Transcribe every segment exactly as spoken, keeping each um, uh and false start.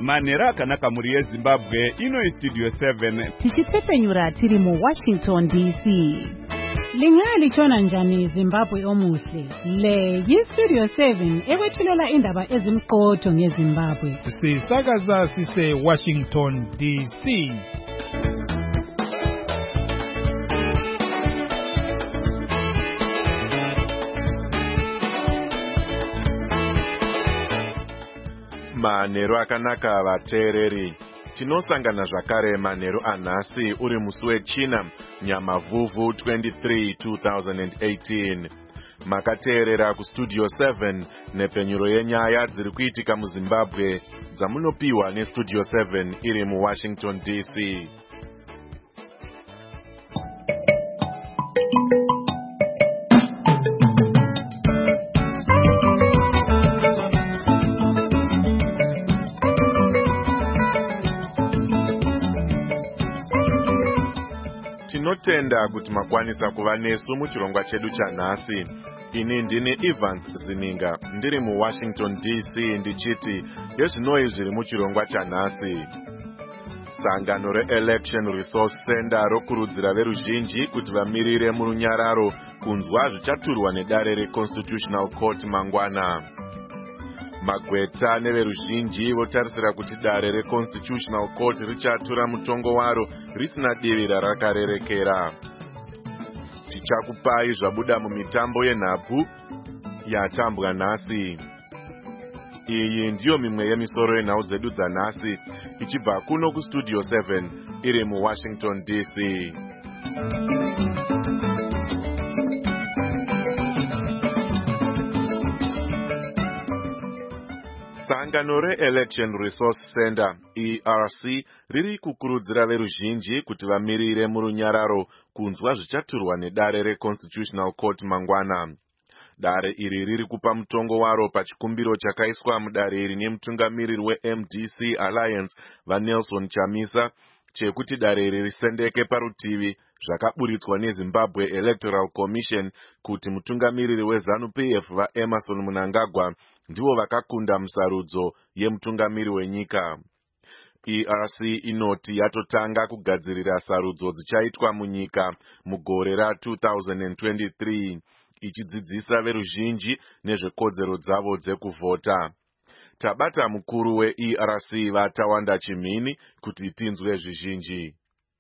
manhero akanaka muri yezimbabwe. Ino istudio seven tichitsepenyura tiri mu Washington D C. Lingalichona njani Zimbabwe omuhle? Le yistudio seven ekwethulela indaba ezimqotho ngeZimbabwe. Sisakaza sise Washington D C. Manhero akanaka vateereri. Tinosangana zvakare manhero anhasi uri musi wechina Nyamavhuvhu twenty-three two thousand eighteen. Makateerera kustudio seven nepenyuro yenyaya dziri kuitika muZimbabwe dzamunopiwa nestudio seven iri muWashington D C. Tinotenda kuti makwanisa kuva nesu muchirongwa chedu chanhasi. Ini ndini Evans Zininga ndiri muWashington D C ndichiti yezvinoi zviri muchirongwa chanhasi. Sangano reElection Resource Center rokurudzira veruzhinji kuti vamirire murunyararo kunzwa zvichaturwa nedare reConstitutional Court mangwana. Magweta neveruzhinji votarisira kuti dare reConstitutional Court richatura mutongo waro risina divi rarakarerekera. Tichakupai zvabuda mumitambo yenhabvu yatambwa nhasi. Iyi ndiyo mimwe yemisoro yenhau dzedu dzanhasi ichibva kuno kustudio seven iri muWashington D C. Sangano reElection Resource Center E R C riri kukurudzira veruzhinji kuti vamirire murunyararo kunzwa zvichaturwa nedare reConstitutional Court mangwana. Dare iri riri kupa mutongo waro pachikumbiro chakaiswa mudare iri nemutungamiriri weM D C Alliance vaNelson Chamisa chekuti dare iri risendeke parutivi zvakaburitswa neZimbabwe Electoral Commission kuti mutungamiriri weZANU-P F vaEmerson Mnangagwa ndivo vakakunda musarudzo yemutungamiri wenyika. E R C inoti yatotanga kugadzirira sarudzo dzichaitwa munyika mugore ra two thousand twenty-three ichidzidzisa veruzhinji nezvekodzero dzavo dzekuvhota. Tabata mukuru weE R C Vatawanda Chimini kuti tinzwe zvizhinji.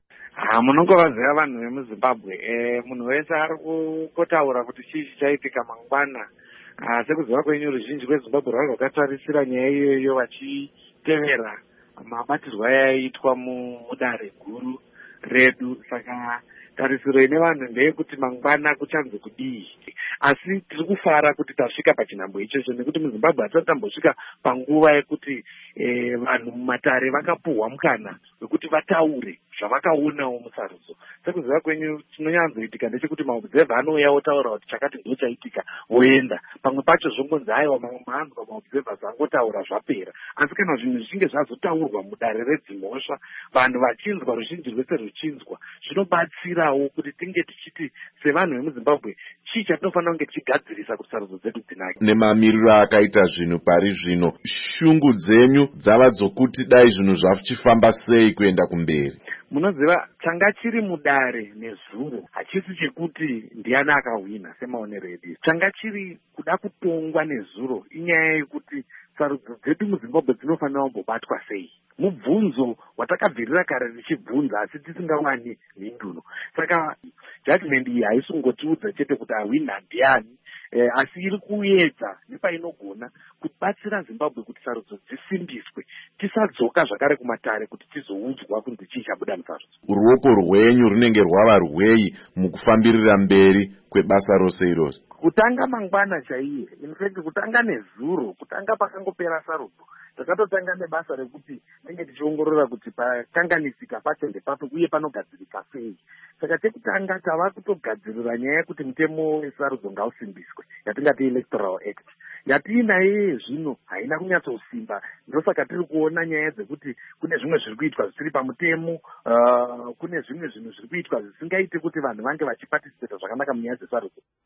Ha munongovaziva vanhu vemuZimbabwe. Eh munhu wese ari kukotaura kuti chii chichaitika mangwana. Sekuziva kwenyu ruzhinji rweZimbabwe rwari rwakatarisira nyaya iyoyo vachitevera mabatirwo aiitwa mudare guru redu. Saka tarisiro ine vanhu ndeyekuti mangwana kuchanzi kudii. Asi tiri kufara kuti tasvika pachinhambo ichocho nekuti muZimbabwe hatisati tambosvika panguva yekuti eh, vanhu mumatare vakapuhwa mukana wekuti vataure zvavakaonawo musarudzo. Sekuziva kwenyu chinonyanzoitika ndechekuti maobserver anouya otaura kuti chakati ndo chaitika voenda. Pamwe pacho zvongonzi aiwa mamwe maanzwa maobservers angotaura zvapera. Asi kana zvinhu zvichinge zvazotaurwa mudare redzimhosva vanhu vachinzwa ruzhinji rwese ruchinzwa zvinobatsirawo kuti tinge tichiti sevanhu vemuZimbabwe chii chatinofanira kunge tichigadzirisa kuti sarudzo dzedu dzinake. Nemamiriro akaita zvinhu pari zvino, shungu dzenyu dzava dzokuti dai zvinhu zvachichifamba sei kuenda kumberi? Munoziva changa chiri mudare nezuro hachisi chekuti ndiani akahwina semaonero edu. Changa chiri kuda kutongwa nezuro inyaya yekuti sarudzo dzedu muZimbabwe dzinofanira kumbobatwa sei. Mubvunzo watakabvirira kare richibvunza asi tisingawani mhinduno. Saka judgment iyi haisi kungotiudza chete kuti ahwina ndiani, eh, asi iri kuedza nepainogona kubatsira Zimbabwe kuti sarudzo dzisimbiswe, tisadzoka zvakare kumatare kuti tizoudzwa kunzi chii chabuda musarudzo. Ruoko rwenyu runenge rwava rwei mukufambirira mberi kwebasa rose irose? Kutanga mangwana chaiye, in fact kutanga nezuro, kutanga pakangopera sarudzo. Takatotanga nebasa rekuti nenge tichiongorora kuti pakanganisika pacho ndepapo uye panogadzirika sei. Saka tekutanga tava kutogadzirira nyaya yekuti mutemo wesarudzo ngausimbiswe yatingati Electoral Act. Yatiinayo zvino haina kunyatsosimba. Ndosaka tiri kuona nyaya dzekuti kune zvimwe zviri kuitwa zvisiri pamutemo, uh, kune zvimwe zvinhu zviri kuitwa zvisingaiti kuti vanhu vange vachiparticipate zvakanaka munyaya dzesarudzo.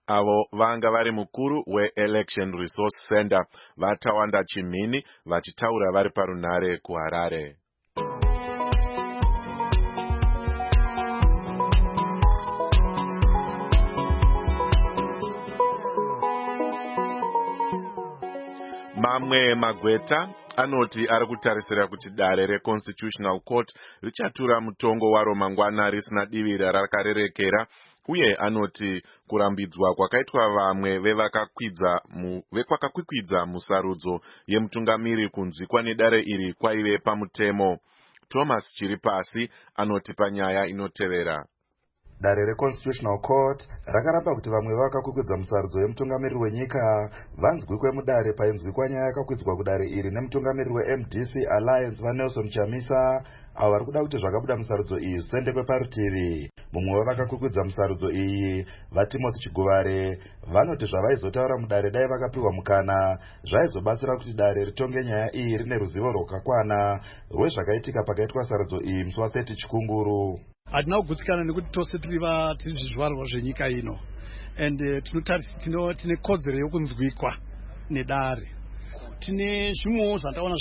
avo vanga vari mukuru weElection Resource Center vaTawanda Chimhini vachitaura vari parunhare kuHarare. Mamwe magweta anoti ari kutarisira kuti dare reConstitutional Court richatura mutongo waro mangwana risina divi rarakarerekera, uye anoti kurambidzwa kwakaitwa vamwe vevakakwidza mu, vekvakakwikwidza musarudzo yemutungamiri kunzwikwa nedare iri kwaive pamutemo. Thomas Chiripasi anoti panyaya inotevera. Dare reConstitutional Court rakaramba kuti vamwe vakakwikwidza musarudzo yemutungamiriri wenyika vanzwikwe mudare painzwikwa nyaya yakakwidzwa kudare iri nemutungamiriri weM D C Alliance vaNelson Chamisa, avo vari kuda kuti zvakabuda musarudzo iyi zvisendekwe parutivi. Mumwe wavakakwikwidza musarudzo iyi vaTimothy Chiguvare vanoti zvavaizotaura mudare dai vakapiwa mukana zvaizobatsira kuti dare ritonge nyaya iyi rine ruzivo rwakakwana rwezvakaitika pakaitwa sarudzo iyi musi wa30 Chikunguru. Hatina kugutsikana nekuti tose tiri zvizvarwa zvenyika ino, and uh, tine kodzero yokunzwikwa nedare. Tine zvimwewo zvandaona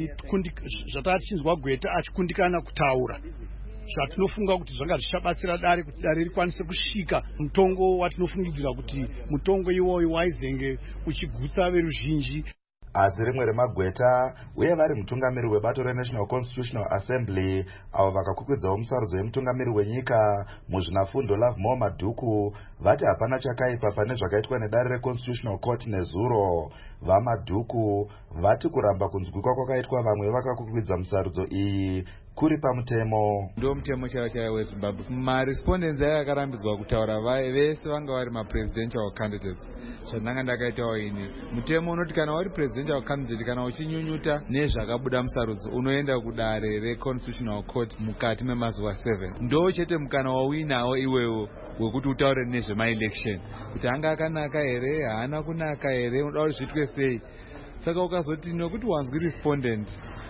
zvatichinzwa Gweta achikundikana kutaura zvatinofunga kuti zvanga zvichabatsira dare kuti dare rikwanise kusvika mutongo watinofungidzira kuti mutongo iwoyo waizenge uchigutsa veruzhinji. Asi rimwe remagweta uye vari mutungamiri webato reNational Constitutional Assembly avo vakakwikwidzawo musarudzo yemutungamiri wenyika muzvinafundo Lovemore Madhuku vati hapana chakaipa pane zvakaitwa nedare reConstitutional Court nezuro. VaMadhuku vati kuramba kunzwikwa kwakaitwa vamwe vakakwikwidza musarudzo iyi kuri pamutemo. Ndo mutemo chaiwo chaiwo weZimbabwe. Marespondents aya akarambidzwa kutaura vai vese vanga vari mapresidential candidates. Zvandanga ndakaitawo ini mutemo unoti kana uri presidential candidate kana uchinyunyuta nezvakabuda musarudzo unoenda kudare reConstitutional Court mukati memazuva seven. Ndo chete mukana wawinawo iwewo wekuti utaure nezvemaelection kuti anga akanaka here haana kunaka here unoda kuti zviitwe sei. Saka ukazoti nokuti wanzwi respondent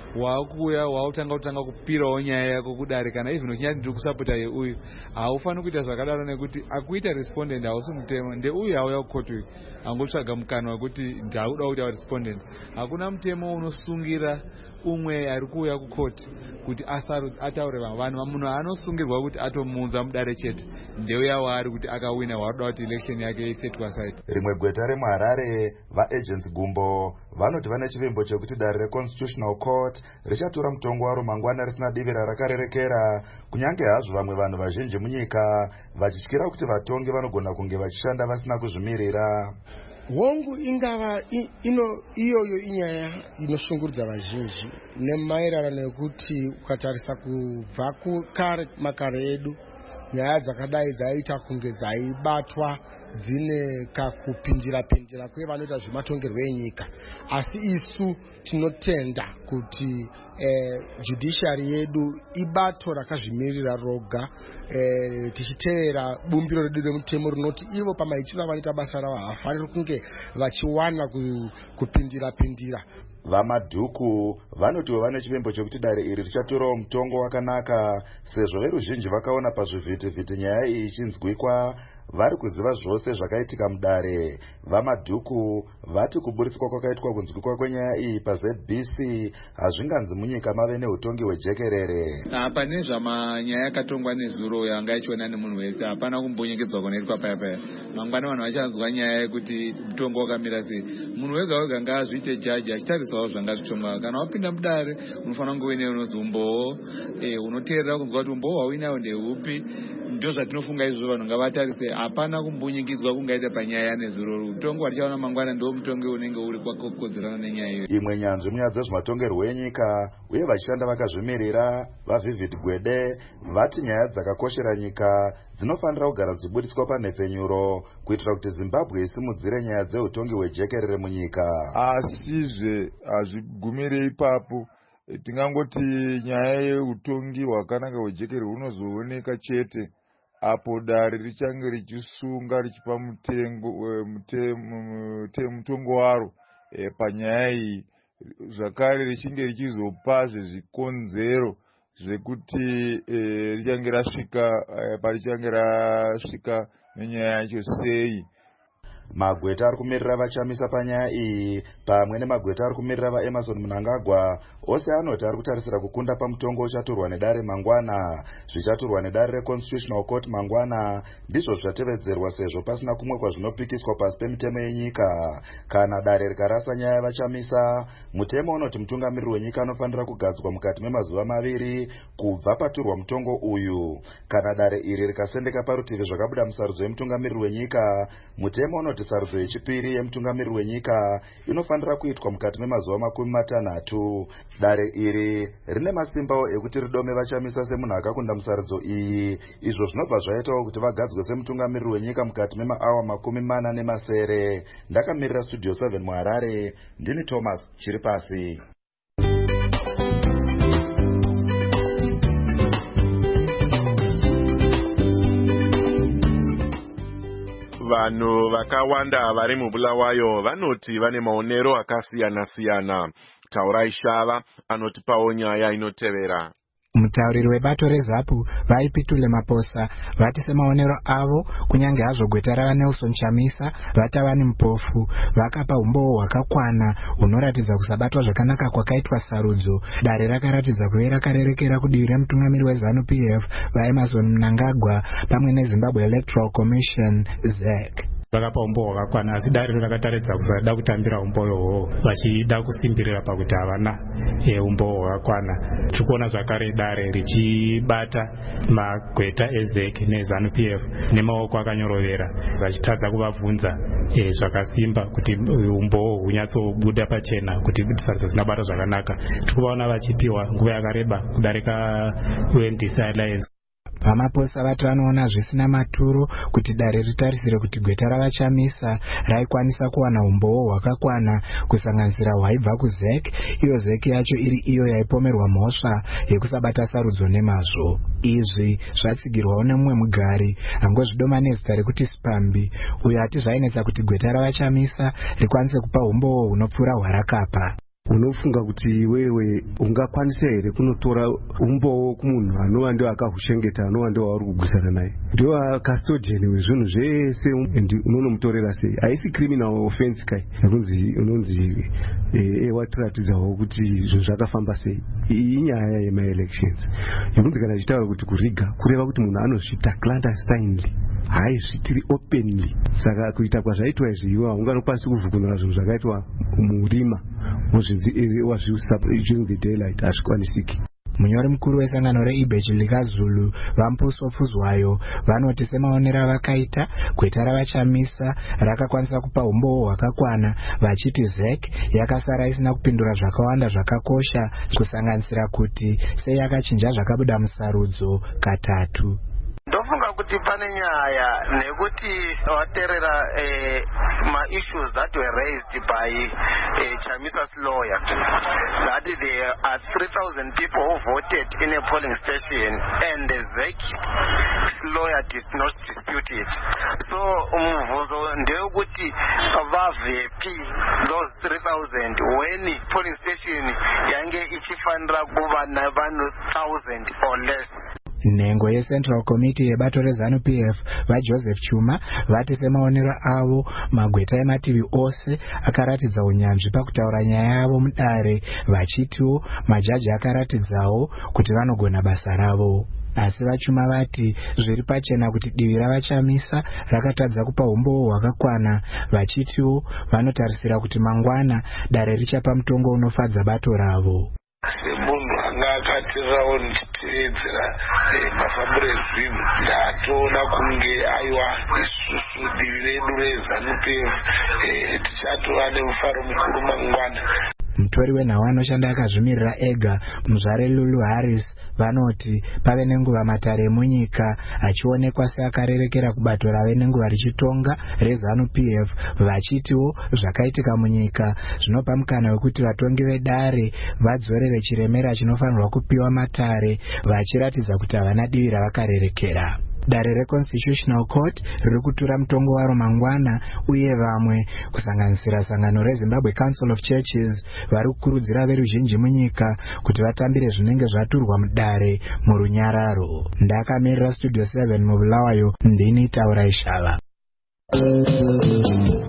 wakuya wautanga kutanga kupirawo nyaya yako kudare kana even uchinyati ndiri kusapota yeuyu haufaniri kuita zvakadaro nekuti akuita respondent hausi mutemo ndeuyu hauya kukotu angotsvaga mukana wekuti ndauda kuti respondent. Hakuna mutemo unosungira umwe ari kuuya kukoti kuti ataure vamwe vanhu. Munhu anosungirwa kuti atomuunza mudare chete ndeuya waari kuti akawina waroda kuti election yake isetwa aside. Rimwe gweta remuHarare vaAgents Gumbo vanoti vane chivimbo chekuti dare reConstitutional Court richatora mutongo waro mangwana risina divi rarakarerekera, kunyange hazvo vamwe vanhu vazhinji munyika vachityira kuti vatongi vanogona kunge vachishanda vasina kuzvimirira. Hongu ingava ino iyoyo inyaya inoshungurudza vazhinji nemaererano nekuti ukatarisa kubva kukare makare edu nyaya dzakadai dzaita kunge dzaibatwa dzine kakupindira pindira kwe vanoita zvematongerwo enyika, asi isu tinotenda kuti eh, judiciary yedu ibato rakazvimirira roga, eh, tichiteera bumbiro redu remutemo rinoti ivo pamaitiro avanoita basa ravo havafaniri kunge vachiwana kupindira pindira. VaMadhuku vanotiwo vane chivimbo chekuti dare iri richatorawo mutongo wakanaka sezvo veruzhinji vakaona pazvivhitivhiti nyaya iyi ichinzwikwa vari kuziva zvose zvakaitika mudare. VaMadhuku vati kuburitswa kwakaitwa kunzwikwa kwenyaya iyi paZ B C hazvinganzi munyika mave neutongi hwejekerere. Pane zvamanyaya yakatongwa nezuro yanga ichiona nemunhu wese hapana kumbonyekedzwa kunoitwa paya paya. Mangwana vanhu vachanzwa nyaya yekuti mutongo wakamira sei. Munhu wega wega ngaazviite jaji achitarisawo zvanga zvichitongwa. Kana wapinda mudare unofanira kunge uine unonzi umbowo, eh, unoteerera kunzwa kuti umbowo hwauinawo ndeupi. Ndo zvatinofunga izvo vanhu ngavatarise, hapana kumbunyikidzwa kungaita panyaya nezuro. Mutongo watichaona mangwana ndo mutongo unenge uri kwakokodzerana nenyaya iyo. Imwe nyanzvi munyaya dzezvematongerwo enyika uye vachishanda vakazvimirira vaVivid Gwede vati nyaya dzakakoshera nyika dzinofanira kugara dziburitswa panhepfenyuro kuitira kuti Zimbabwe isimudzire nyaya dzeutongi hwejekerere munyika. Asizve hazvigumire ipapo. Tingangoti nyaya yeutongi hwakanaka hwejekerere hunozooneka chete apo dare richange richisunga richipa mutengo mutongo waro e, panyaya iyi, zvakare richinge richizopazve zvikonzero zvekuti e, richange rasvika e, parichange rasvika nenyaya yacho sei. magweta ari kumirira vachamisa panyaya iyi pamwe nemagweta ari kumirira vaEmmerson Mnangagwa ose anoti ari kutarisira kukunda pamutongo uchaturwa nedare mangwana. Zvichaturwa nedare reConstitutional Court mangwana ndizvo zvatevedzerwa sezvo pasina kumwe kwazvinopikiswa pasi pemitemo yenyika. Kana dare rikarasa nyaya yavachamisa, mutemo unoti mutungamiriri wenyika anofanira kugadzwa mukati memazuva maviri kubva paturwa mutongo uyu. Kana dare iri rikasendeka parutivi zvakabuda musarudzo yemutungamiriri wenyika, mutemo unoti sarudzo yechipiri yemutungamiriri wenyika inofanira kuitwa mukati memazuva makumi matanhatu. Dare iri rine masimbawo ekuti ridome vachamisa semunhu akakunda musarudzo iyi. Izvo zvinobva zvaitawo kuti vagadzwe semutungamiriri wenyika mukati memaawa makumi mana nemasere. Ndakamirira Studio seven muHarare, ndini Thomas Chiripasi. Vanhu vakawanda vari muBulawayo vanoti vane maonero akasiyana-siyana. Taurai Shava anotipawo nyaya inotevera. Mutauriri webato reZAPU vaipitule Maposa vati semaonero avo kunyange hazvo gweta ravaNelson Chamisa vatava mupofu vakapa umbowo hwakakwana hunoratidza kusabatwa zvakanaka kwakaitwa sarudzo. Dare rakaratidza kuve rakarerekera kudivi remutungamiri weZANU-P F vaEmmerson Mnangagwa pamwe neZimbabwe Electoral Commission Z E C. vakapa umbowo hwakakwana asi dare rakataridza kusada kutambira umbowo vachida kusimbirira pakuti havana umbowo hwakakwana. Tiri kuona zvakare dare richibata magweta eZ E C neZANU-P F nemaoko akanyorovera vachitadza kuvabvunza zvakasimba kuti umbowo hunyatsobuda pachena kuti sarudzo dzinabata zvakanaka. Tiri kuvaona vachipiwa nguva yakareba kudarika U N D C Alliance. Vamaposa vati vanoona zvisina maturo kuti dare ritarisire kuti gweta ravachamisa raikwanisa kuwana umbowo hwakakwana kusanganisira hwaibva kuZ E C, iyo Z E C yacho iri iyo yaipomerwa mhosva yekusabata sarudzo nemazvo. Izvi zvatsigirwawo nemumwe mugari angozvidoma nezita rekuti Spambi, uyo ati zvainetsa kuti gweta ravachamisa rikwanise kupa umbowo hunopfuura hwarakapa. Unofunga kuti wewe ungakwanisa here kunotora umbowo kumunhu anova ndiwo akahushengeta anova ndiwo wauri kugwisana naye ndiwo custodian wezvinhu zvese unonomutorera sei? Haisi criminal offense kai yakunzi unonzi watiratidzawo kuti zvinhu zvakafamba sei. Iyi inyaya yemaelections yakunzi kana achitaura kuti kuriga kureva kuti munhu anozviita clandestinely haizvitiri openly. Saka kuita kwazvaitwa izvi iwe haunganokwanisi kuvhukunura zvinhu zvakaitwa murima wazviusa daylight hazvikwanisiki. Munyori mukuru wesangano reIBECH likaZulu vaMpuso Pfuzwayo vanoti semaonero avakaita gweta ravachamisa rakakwanisa kupa umbowo hwakakwana vachiti Z E C yakasara isina kupindura zvakawanda zvakakosha kusanganisira kuti sei yakachinja zvakabuda musarudzo katatu. Ndofunga kuti pane nyaya nekuti waterera eh, ma-issues that were raised by eh, Chamisa's lawyer that there are three thousand people who voted in a polling station and the Z E C's lawyer did not dispute it. So umvuzo ndeyekuti vavepi those three thousand when polling station yange ichifanira kuva navanhu one thousand or less. Nhengo yeCentral Committee yebato reZANU-P F vaJoseph Chuma vati semaonero avo magweta emativi ose akaratidza unyanzvi pakutaura nyaya yavo mudare vachitiwo majaji akaratidzawo kuti vanogona basa ravo. Asi vaChuma vati zviri pachena kuti divi ravachamisa rakatadza kupa umbowo hwakakwana vachitiwo vanotarisira kuti mangwana dare richapa mutongo unofadza bato ravo. Semunhu anga akatirirawo nditeedzera mafambiro ezvinhu ndatoona kunge aiwa isusu divi redu reZANU-P F tichatova nemufaro mukuru mangwana. Mutori wenhau anoshanda akazvimirira ega muzvare Lulu Harris vanoti pave nenguva matare emunyika achionekwa seakarerekera kubato rave nenguva richitonga reZANU-P F vachitiwo zvakaitika munyika zvinopa mukana wekuti vatongi vedare vadzorere chiremera chinofanirwa kupiwa matare vachiratidza kuti havana divi ravakarerekera. Dare reConstitutional Court riri kutura mutongo waro mangwana uye vamwe kusanganisira sangano reZimbabwe Council of Churches vari kukurudzira veruzhinji munyika kuti vatambire zvinenge zvaturwa mudare murunyararo. Ndakamirira Studio seven muBulawayo, ndini Taurai Shava.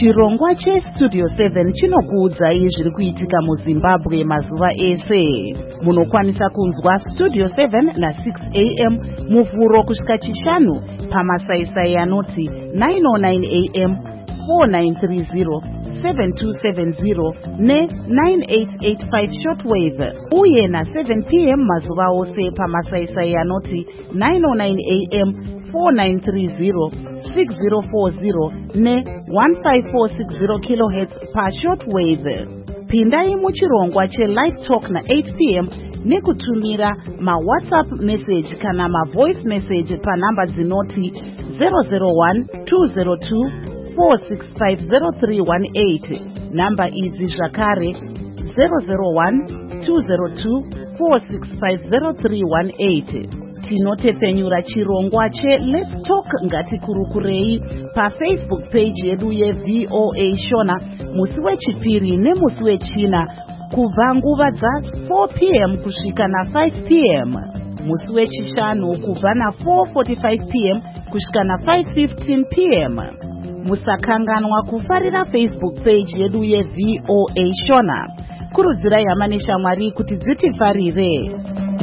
Chirongwa cheStudio seven chinokuudzai zviri kuitika muZimbabwe mazuva ese. Munokwanisa kunzwa Studio seven na six a m muvhuro kusvika chishanu pamasaisai anoti nine oh nine a m, four nine three zero, seven two seven zero ne nine eight eight five shortwave, uye na seven p m mazuva ose pamasaisai anoti nine oh nine a m, four nine three zero, six zero four zero ne one five four six zero kilohertz pa shortwave. Pindai muchirongwa cheLive Talk na eight p m nekutumira ma WhatsApp message kana ma voice message pa namba dzinoti zero zero one two zero two four six five zero three one eight. Namba izi zvakare zero zero one two zero two four six five zero three one eight. Tinotepenyura chirongwa che Let's Talk Ngatikurukurei pa Facebook page yedu ye V O A Shona musi wechipiri nemusi wechina kubva nguva dza four p m kusvika na five p m, musi wechishanu kubva na four forty-five p m kusvika na five fifteen p m. Musakanganwa kufarira Facebook page yedu ye V O A Shona. Kurudzirai hama neshamwari kuti dzitifarire.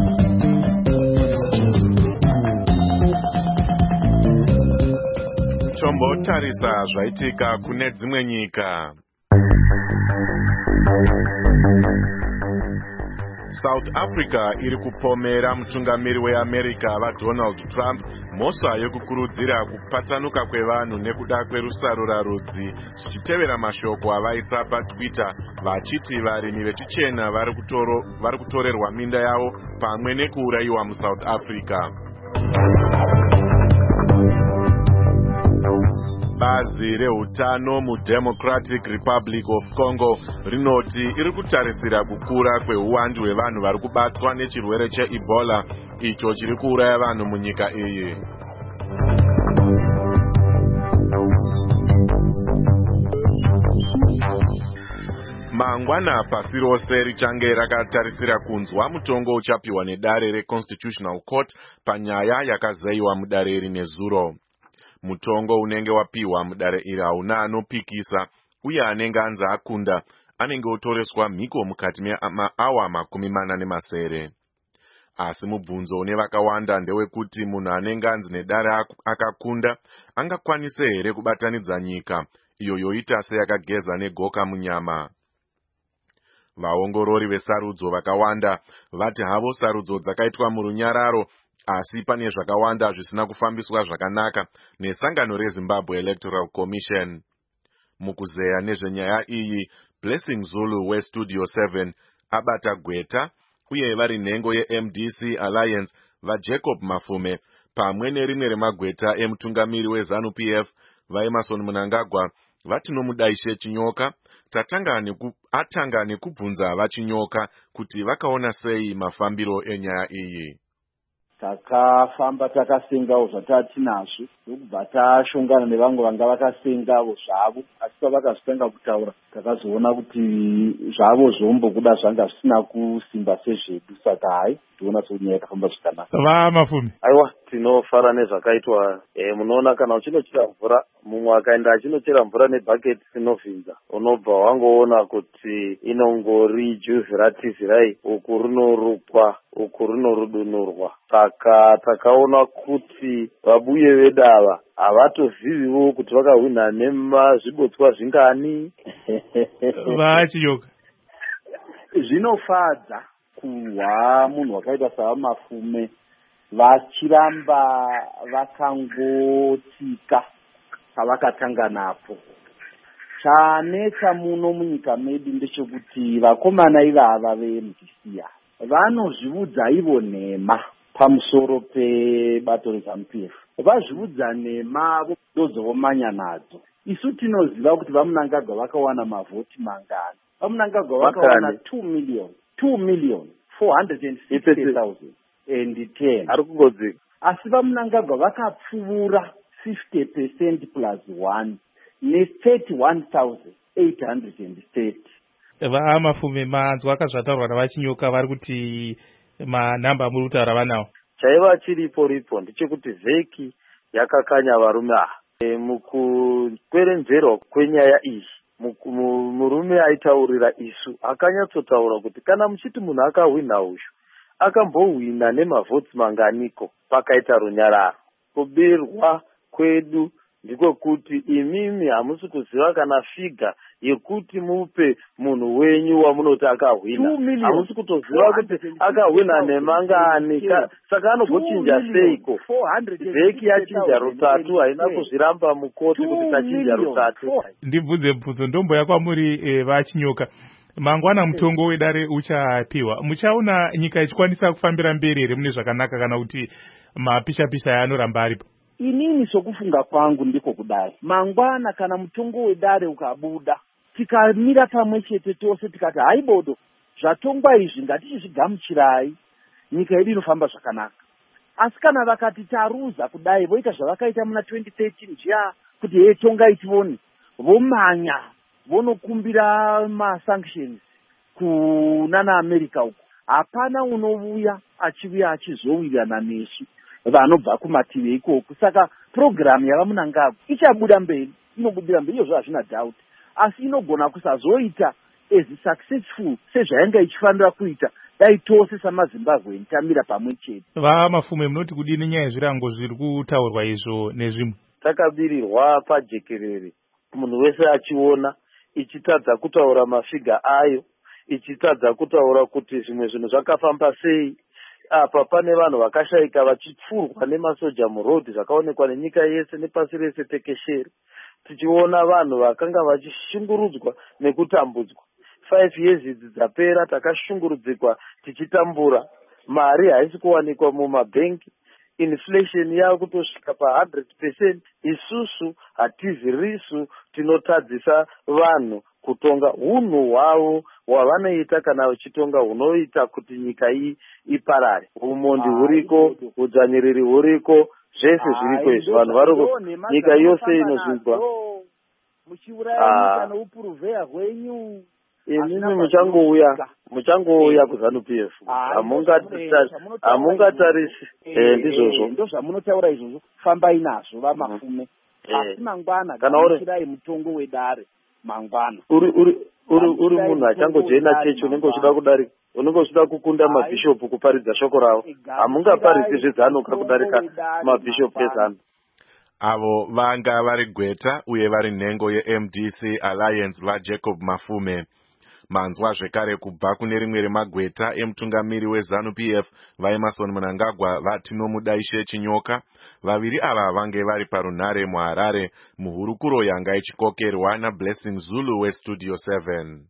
Tombotarisa zvaitika kune dzimwe nyika. South Africa iri kupomera mutungamiri weAmerica vaDonald Trump mhosva yekukurudzira kupatsanuka kwevanhu nekuda kwerusarura rudzi, zvichitevera mashoko avaisa paTwitter vachiti varimi vechichena vari kutorerwa minda yavo pamwe nekuurayiwa muSouth Africa. Bazi rehutano muDemocratic Republic of Congo rinoti iri kutarisira kukura kweuwandu hwevanhu vari kubatwa nechirwere cheEbola icho chiri kuuraya vanhu munyika iyi. Mangwana pasi rose richange rakatarisira kunzwa mutongo uchapiwa nedare reConstitutional Court panyaya yakazayiwa mudare iri nezuro. Mutongo unenge wapiwa mudare iri hauna anopikisa uye anenge anzi akunda anenge otoreswa mhiko mukati meawa makumi mana nemasere. Asi mubvunzo une vakawanda ndewekuti munhu anenge anzi nedare akakunda angakwanise here kubatanidza nyika iyo yoita seyakageza negoka munyama. Vaongorori vesarudzo vakawanda vati havo sarudzo dzakaitwa murunyararo, asi pane zvakawanda zvisina kufambiswa zvakanaka nesangano reZimbabwe Electoral Commission. Mukuzeya nezvenyaya iyi, Blessing Zulu weStudio seven abata gweta, uye vari nhengo yeM D C Alliance vaJacob Mafume pamwe nerimwe remagweta emutungamiri weZanu P F vaEmerson Mnangagwa vati nomudaishe Chinyoka tatanga neku, atanga nekubvunza vaChinyoka kuti vakaona sei mafambiro enyaya iyi. Takafamba takasengawo zvatatinazvo ndokubva tashongana nevamwe vanga vakasengawo zvavo, asi pavakazotanga kutaura takazoona kuti zvavo zvombokuda zvanga zvisina kusimba sezvedu, saka hai tiona sekunyaya yakafamba zvakanaka. Vamafumi aiwa tinofara nezvakaitwa. E, munoona kana uchinochera mvura, mumwe akaenda achinochera mvura nebhaketi sinovhinza, unobva wangoona kuti inongori juzi ratizirai, uku rinorukwa uku rinorudunurwa. Saka takaona kuti vabuye vedava havatoziviwo kuti vakahwina nemazvibotswa zvingani. vaChinyoka zvinofadza kurwa munhu wakaita saVamafume vachiramba vakangotika pavakatanga napo. Chanetsa muno munyika medu ndechekuti vakomana ivava veM D C vanozviudza ivo nhema pamusoro pebato reZanu P F. Vazviudza nhema ndozovomanya nadzo. Isu tinoziva kuti vaMnangagwa vakawana mavhoti mangani. vaMnangagwa vakawana two million two million four hundred sixty thousand and ten. Ari kugodzika. Asi vaMnangagwa vakapfuura fifty percent plus one ne thirty-one thousand eight hundred thirty. Vamafume manzwa akazvataurwa navaChinyoka vari kuti manhamba muri kutaura vanawo. Chaiva chiripo ripo ndechekuti vheki yakakanya varume aha e, mukukwerenzerwa kwenyaya iyi murume aitaurira isu akanyatsotaura kuti kana muchiti munhu akahwina uyu akambohwina nemavhotsi manganiko pakaita runyararo. Kubirwa kwedu ndiko kuti imimi hamusi kuziva kana figa yekuti mupe munhu wenyu wamunoti akahwina. Hamusi kutoziva kuti akahwina nemangani, saka anogochinja seiko. Vheki yachinja rutatu haina kuzviramba mukoti kuti tachinja rutatu. Ndibvunze bvunzo ndomboya kwamuri e, vachinyoka. Mangwana mutongo wedare uchapiwa. Muchaona nyika ichikwanisa kufambira mberi here mune zvakanaka kana kuti mapisha-pisha yanoramba aripo? Inini sokufunga kwangu ndiko kudai. Mangwana kana mutongo wedare ukabuda, tikamira pamwe chete tose tikati haibodo zvatongwa izvi ngatichizvigamuchirai, nyika yedu inofamba zvakanaka. Asi kana vakati taruza kudai voita zvavakaita muna twenty thirteen zviya kuti hey tonga itione, vomanya vonokumbira ma-sanctions kunana America uko, hapana unovuya achivuya achizowirirana nesu vanobva kumativi ikoko. Saka program yavamunangagwa ichabuda mberi, inobudira mberi, izvo hazvina doubt, asi inogona kusazoita as successful sezvainga ichifanira kuita dai tose samazimbabwe tamira pamwe chete. Vamafume munoti kudini nyaya yezvirango zviri kutaurwa izvo nezvimwe? Takabirirwa pajekerere, munhu wese achiona ichitadza kutaura mafiga ayo, ichitadza kutaura kuti zvimwe zvinhu zvakafamba sei. Apa pane vanhu vakashaika vachipfurwa nemasoja murodhi, zvakaonekwa nenyika yese nepasi rese tekeshere. Tichiona vanhu vakanga vachishungurudzwa nekutambudzwa. Five years idzi dzapera takashungurudzikwa tichitambura. Mari haisi kuwanikwa mumabhenki. Inflation yava kutosvika pa one hundred percent. Isusu hatizi risu tinotadzisa vanhu kutonga unhu hwavo hwavanoita kana vachitonga hunoita kuti nyika iyi iparare. Umondi huriko, udzvanyiriri huriko, zvese zviriko izvi. Vanhu variko, nyika yose inozvinzwa. Muchiuraya nyika noupuruvheya hwenyu. Imimi muchangouya, muchangouya kuZANU P F. Hamungatarisi. Eh, ndizvozvo. Ndo zvamunotaura izvozvo, fambai nazvo vamafume. Asi mangwana gamuchirai mutongo wedare mangwana. Uri uri uri uri munhu achangojoina chechi unenge uchida kudarika. Unenge uchida kukunda mabhishopu kuparidza shoko ravo. Hamungaparidzi zveZANU kudarika mabhishopu eZANU. Avo vanga vari gweta uye vari nhengo ye-M D C Alliance vaJacob Mafume. Manzwa zvekare kubva kune rimwe remagweta emutungamiri weZANU P F vaEmmerson Mnangagwa vatinomudaishe Chinyoka. Vaviri ava vange vari parunhare muHarare muhurukuro yanga ichikokerwa naBlessing Zulu weStudio seven.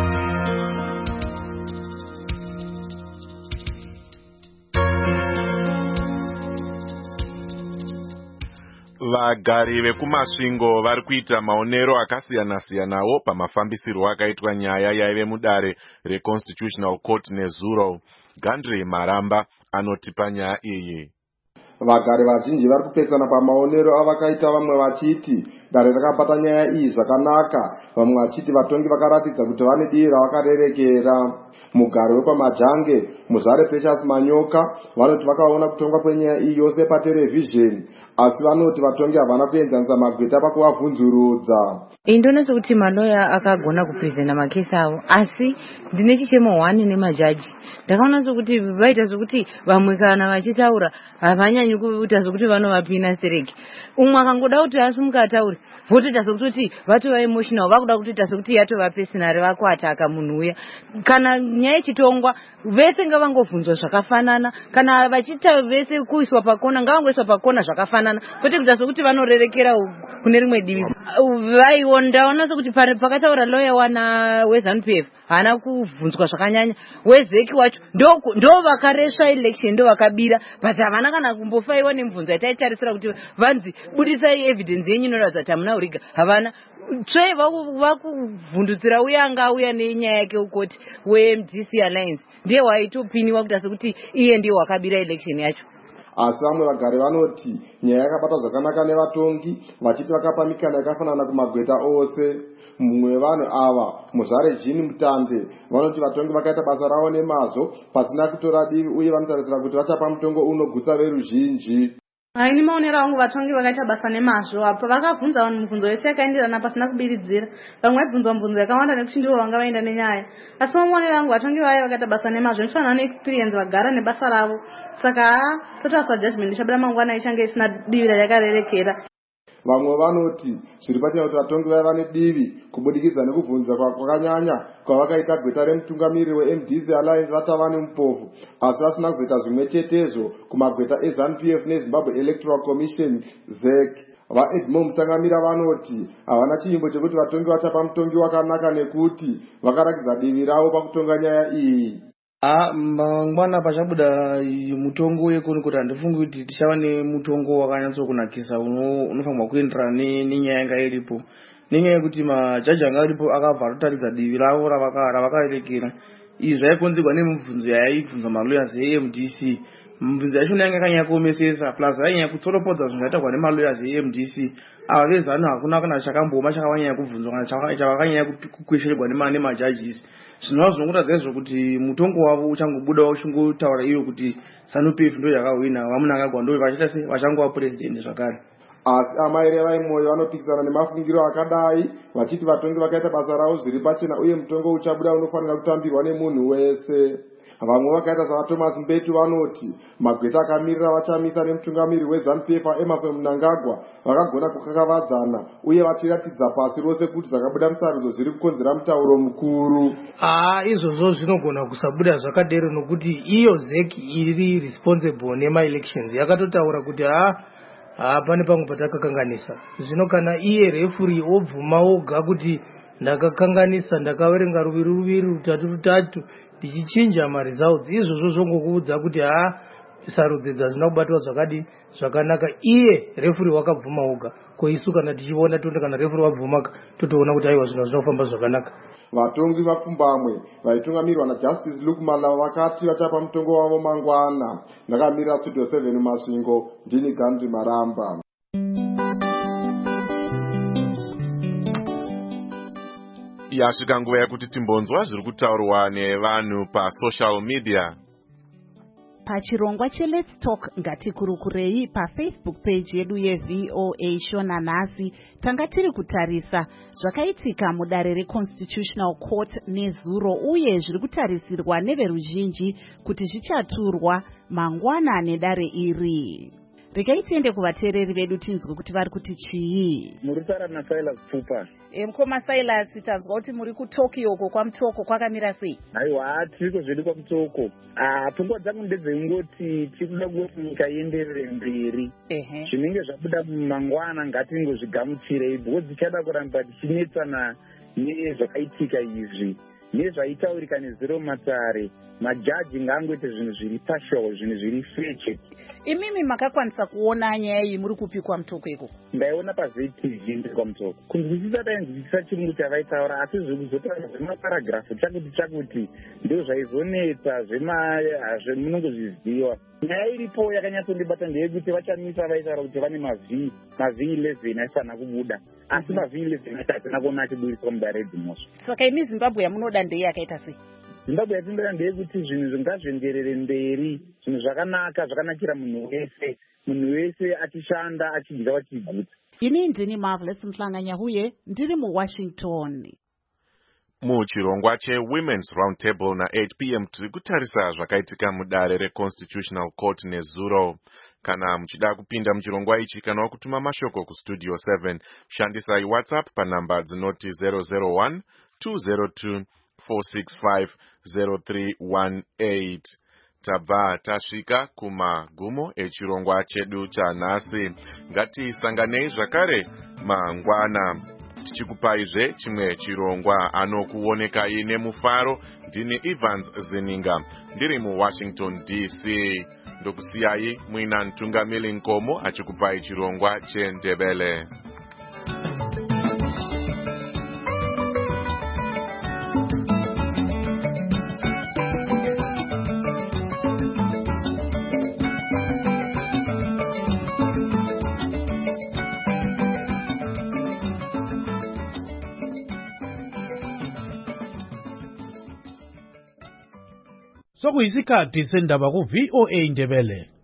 Vagari vekumasvingo vari kuita maonero akasiyana-siyanawo pamafambisirwo akaitwa nyaya yaive mudare reConstitutional Court nezuro. Gandri Maramba anoti panyaya iyi. Vagari vazhinji vari kupesana pamaonero avakaita, vamwe vachiti dare rakabata nyaya iyi zvakanaka, vamwe vachiti vatongi vakaratidza kuti vane dii ravakarerekera. Mugari wekwamajange Muzare Precious Manyoka vanoti vakaona kutongwa kwenyaya iyi yose paterevhizheni, asi vanoti vatongi havana kuenzanisa magweta pakuvabvunzurudza. Indona sokuti maloya akagona kuprezenta makesi avo, asi ndine chichemo one nemajaji. Ndakaona sokuti vaita sokuti vamwe kana vachitaura havanyanyi kuita sokuti vanovapina sereki. Umwe akangoda kuti asimuka ataure votoita sokuti vatova emotional, vakuda kutoita sokuti yatova personal, vakuataka munhu uya. Kana nyaya ichitongwa vese ngavangovhunzwa zvakafanana, kana vachiita vese kuiswa pakona ngavangoiswa pakona zvakafanana, kwete kuita sokuti vanorerekera kune rimwe divi. Vaiwo ndaona sokuti pakataura lawyer wana weZANU P F haana kubvunzwa zvakanyanya, wezeki wacho ndo ndo vakaresva election, ndo vakabira, but havana kana kumbofaiwa nemibvunzo yataitarisira kuti vanzi budisai evidence yenyu inoratidza kuti hamuna uriga. Havana tsve vakuvhundutsira uya anga auya nenyaya yake ukoti we-M D C Alliance ndiye waitopiniwa kuita sokuti iye ndiye wakabira election yacho. Asi vamwe vagari vanoti nyaya yakabata zvakanaka nevatongi, vachiti vakapa mikana yakafanana kumagweta ose. Mumwe vanhu ava Muzare Jean Mutande vanoti vatongi vakaita basa ravo nemazvo pasina kutora divi, uye vanotarisira kuti vachapa mutongo unogutsa veruzhinji. haini maonero angu vatongi vakaita basa nemazvo apo vakabvunza vanhu mibvunzo yese yakaenderana pasina kubiridzira vamwe vaibvunzwa mibvunzo yakawanda nekuchindirwa vanga vaenda nenyaya asi maonero angu vatongi vaya vakaita basa nemazvo ndifanira neexperience vagara nebasa ravo saka haa totaswa judgment ichabuda mangwana ichange isina divi rayakarerekera. Vamwe vanoti zviri pachena kuti vatongi vaya vane divi kubudikidza nekubvunza kwakanyanya kwavakaita gweta remutungamiriri we-M D C Alliance vatava nemupofu, asi vasina kuzoita zvimwe chetezvo kumagweta eZANU P F neZimbabwe Electoral Commission Z E C. VaEdmond Mutsangamira vanoti havana chiyimbo chekuti vatongi vachapa mutongi wakanaka nekuti vakarakidza divi ravo pakutonga nyaya iyi. Ah, mangwana pachabuda mutongo wekuni kuti handifungi kuti tichava nemutongo wakanyatsokunakisa unofanirwa kuenderana nenyaya yanga iripo, nenyaya yekuti majaji anga aripo akabva atotaridza divi ravo ravakarekera. Izvi zvaikonzerwa nemibvunzo yaibvunzwa malawyers e-M D C. Mibvunzo yacho yanga yakanyanya kuomesesa, plus ainyanya kutsoropodza zvinhu zvaiitwa nemalawyers e-M D C. Ava vezano hakuna kana chakambooma chakavanyanya kubvunzwa kana chavakanyanya kukwesherwa nemajajisi. Zvinova zvinokuratidza izvo kuti mutongo wavo uchangobuda uchingotaura iyo kuti ZANU P F ndo yakahwina, vamuna akagwa ndo vachiita se vachangova president zvakare. Asi amaire vaimwoyo vanopikisana nemafungiro akadai vachiti vatongi vakaita basa ravo zviri pachena uye mutongo uchabuda unofanira kutambirwa nemunhu wese. Vamwe vakaita savaThomas Mbetu vanoti magweta akamirira vachamisa nemutungamiriri weZANU P F Emerson Mnangagwa vakagona kukakavadzana uye vachiratidza pasi rose kuti zvakabuda musarudzo zviri kukonzera mutauro mukuru. Ah, izvozvo zvinogona kusabuda zvakadero nokuti iyo Z E C iri responsible nema-elections yakatotaura kuti ha ha pane pamwe patakakanganisa. Zvino kana iye refuri obvuma oga kuti ndakakanganisa, ndakaverenga ruviri ruviri rutatu rutatu ndichichinja maresults, izvozvo zvongokuudza kuti ha sarudzo dzazvina kubatwa zvakadi zvakanaka. Iye refuri wakabvuma oga, ko isu kana tichiona tonde kana refuri wabvumaka totoona kuti aiwa zvinhu zvinofamba zvakanaka. Vatongi vapfumbamwe vaitungamirwa naJustice Luke Malava vakati vachapa mutongo wavo mangwana. Ndakamirira Studio seven Masvingo, ndini Gandhi Maramba. Yasvika nguva yekuti timbonzwa zviri kutaurwa nevanhu pasocial media. Pachirongwa cheLet's Talk ngatikurukurei paFacebook page yedu yeV O A Shona nhasi tanga tiri kutarisa zvakaitika mudare reConstitutional Court nezuro uye zviri kutarisirwa neveruzhinji kuti zvichaturwa mangwana nedare iri. Regai tiende kuvateereri vedu tinzwe kuti vari kuti chii. Muri kutaura naSilas Pfupa. E, mukoma Silas, tanzwa kuti muri kuTokyo uko kwaMutoko kwakamira sei? Aiwa, tiriko zvedu kwaMutoko. Ah, pfungwa dzangu ndedzengoti tirikuda kuti nyika ienderere mberi. Ehe. Zvinenge zvabuda mumangwana ngatingozvigamuchirei, bho dzichada kuramba tichinetsana nezvakaitika izvi. Nezvaitaurika nezero matare, majaji ngaangoite zvinhu zviri partial, zvinhu zviri feche. Imimi makakwanisa kuona nyaya iyi muri kupikwa Mutoko iko? Ndaiona paZe T V ndiri kwaMutoko. Kunzwisisa tainzwisisa chirungu chavaitaura, asi zvekuzotaura zvemaparagrafu chakuti chakuti ndo zvaizonetsa zvemunongozviziva. Nyaya iripo yakanyatsondibata ndeyekuti vachamisa vaitaura kuti vane mavhi mavhi eleven aisana kubuda, asi mavhi eleven hatina kuona achiburiswa mudare reDzimosva. Saka imi Zimbabwe yamunoda ndei yakaita sei? Zimbabwe yatinoda ndeyekuti zvinhu ngazvienderere mberi, zvinhu zvakanaka zvakanakira munhu wese, munhu wese achishanda achidya vachiguta. Ini ndini Marvelous Mhlanganya huye ndiri muWashington. Muchirongwa cheWomen's Roundtable na eight p m tiri kutarisa zvakaitika mudare reConstitutional Court nezuro. Kana muchida kupinda muchirongwa ichi kana kutuma mashoko kuStudio seven, shandisai WhatsApp panhamba dzinoti zero zero one two zero two four six five zero three one eight. Tabva tasvika kumagumo echirongwa chedu chanhasi. Ngatisanganei zvakare mangwana tichikupaizve chimwe chirongwa. Anokuonekai nemufaro ndini Evans Zininga ndiri muWashington D C. Ndokusiyai muina Ntungamili Nkomo achikupai chirongwa cheNdebele. Sokuyisikhathi sendaba ku V O A Ndebele.